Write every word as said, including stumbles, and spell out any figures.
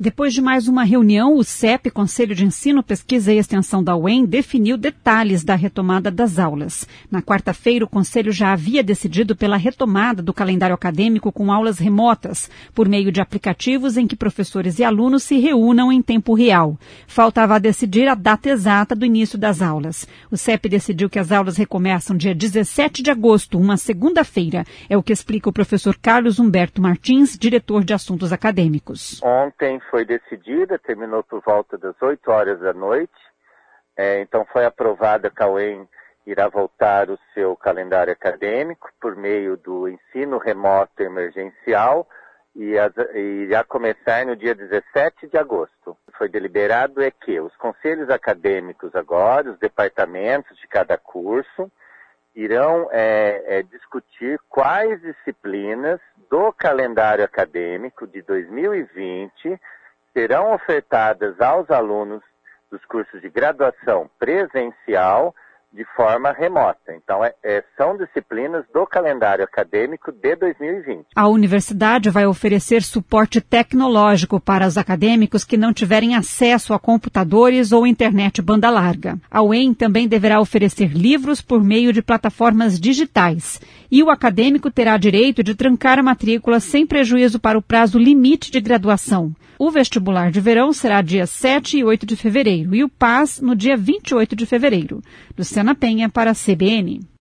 Depois de mais uma reunião, o C E P, Conselho de Ensino, Pesquisa e Extensão da U E M, definiu detalhes da retomada das aulas. Na quarta-feira, o Conselho já havia decidido pela retomada do calendário acadêmico com aulas remotas, por meio de aplicativos em que professores e alunos se reúnam em tempo real. Faltava decidir a data exata do início das aulas. O C E P decidiu que as aulas recomeçam dia dezessete de agosto, uma segunda-feira. É o que explica o professor Carlos Humberto Martins, diretor de Assuntos Acadêmicos. Ontem foi decidida, terminou por volta das oito horas da noite, é, então foi aprovada que a U E M irá voltar o seu calendário acadêmico por meio do ensino remoto emergencial e as, irá começar no dia dezessete de agosto. Foi deliberado é que os conselhos acadêmicos agora, os departamentos de cada curso, irão é, é, discutir quais disciplinas do calendário acadêmico de dois mil e vinte serão ofertadas aos alunos dos cursos de graduação presencial de forma remota. Então, é, é, são disciplinas do calendário acadêmico de dois mil e vinte. A universidade vai oferecer suporte tecnológico para os acadêmicos que não tiverem acesso a computadores ou internet banda larga. A U E M também deverá oferecer livros por meio de plataformas digitais. E o acadêmico terá direito de trancar a matrícula sem prejuízo para o prazo limite de graduação. O vestibular de verão será dia sete e oito de fevereiro e o P A S no dia vinte e oito de fevereiro. Luciana Penha para a C B N.